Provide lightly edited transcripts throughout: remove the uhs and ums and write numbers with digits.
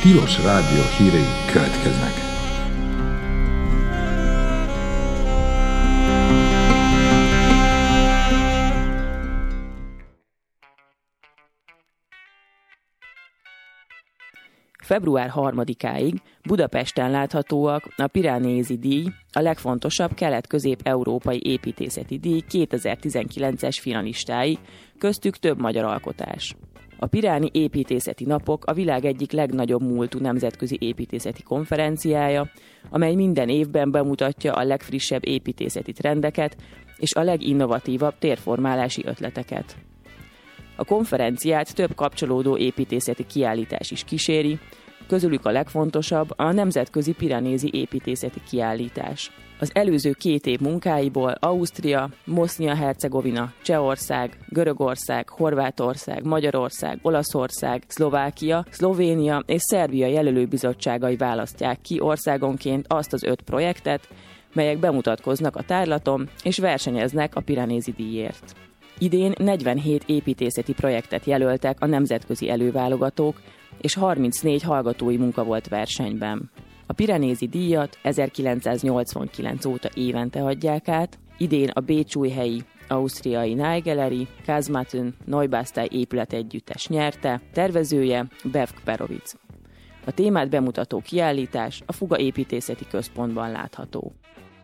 Tilos Rádió hírei következnek. Február 3-áig Budapesten láthatóak a Piranesi díj, a legfontosabb kelet-közép-európai építészeti díj 2019-es finalistái, köztük több magyar alkotás. A Piráni építészeti napok a világ egyik legnagyobb múltú nemzetközi építészeti konferenciája, amely minden évben bemutatja a legfrissebb építészeti trendeket és a leginnovatívabb térformálási ötleteket. A konferenciát több kapcsolódó építészeti kiállítás is kíséri, közülük a legfontosabb a Nemzetközi Piranesi építészeti kiállítás. Az előző 2 év munkáiból Ausztria, Bosznia-Hercegovina, Csehország, Görögország, Horvátország, Magyarország, Olaszország, Szlovákia, Szlovénia és Szerbia jelölőbizottságai választják ki országonként azt az 5 projektet, melyek bemutatkoznak a tárlaton és versenyeznek a Piranesi díjért. Idén 47 építészeti projektet jelöltek a nemzetközi előválogatók, és 34 hallgatói munka volt versenyben. A Piranesi díjat 1989 óta évente adják át, idén a bécsújhelyi ausztriai Naigeleri Kazmatön Neubastei épületegyüttes nyerte, tervezője Bev Kperovic. A témát bemutató kiállítás a Fuga építészeti központban látható.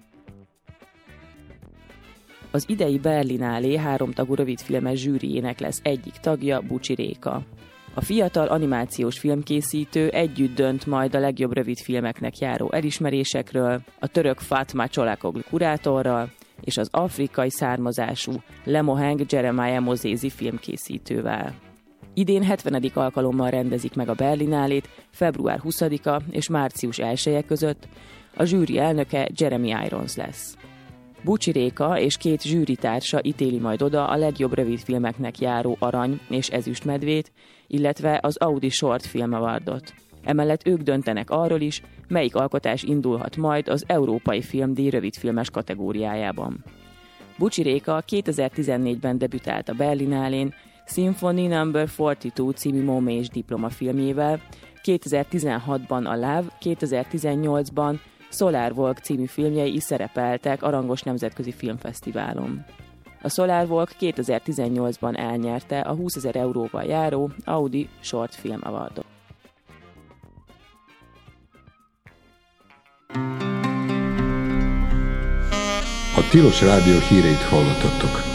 Az idei Berlinálé 3 tagú rövidfilmes zsűriének lesz egyik tagja, Bucsi Réka. A fiatal animációs filmkészítő együtt dönt majd a legjobb rövidfilmeknek járó elismerésekről, a török Fatma Csolakoglu kurátorral és az afrikai származású Lemoheng Jeremiah Mozézi filmkészítővel. Idén 70. alkalommal rendezik meg a Berlinálét február 20-a és március 1-e között, a zsűri elnöke Jeremy Irons lesz. Bucsi Réka és 2 zsűritársa ítéli majd oda a legjobb rövidfilmeknek járó arany- és ezüstmedvét, illetve az Audi Short Film Awardot. Emellett ők döntenek arról is, melyik alkotás indulhat majd az Európai Filmdíj rövidfilmes kategóriájában. Bucsi Réka 2014-ben debütált a Berlinálén Symphony No. 42 című Momé és Diploma filmjével, 2016-ban a Love, 2018-ban Solar Walk című filmjei is szerepeltek a rangos nemzetközi filmfesztiválon. A Solar Walk 2018-ban elnyerte a 20 000 euróval járó Audi Short Film Awardot. A Tilos Rádió híreit hallottattok.